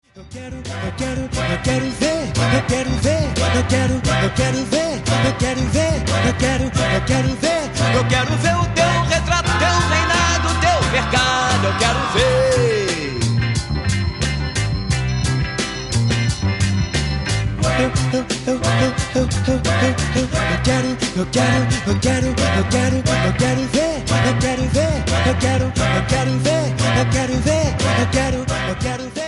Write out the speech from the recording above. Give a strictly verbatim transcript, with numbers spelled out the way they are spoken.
Eu quero, eu quero, eu quero ver, eu quero ver, eu quero, eu quero ver, eu quero ver, eu quero, eu quero ver, eu quero ver o teu retrato, teu reinado, teu mercado, eu quero ver. Eu, eu, eu, eu, eu, eu, eu, eu, eu quero, eu quero, eu quero, eu quero, eu quero ver, eu quero ver, eu quero, eu quero ver, eu quero ver, eu quero, eu quero ver.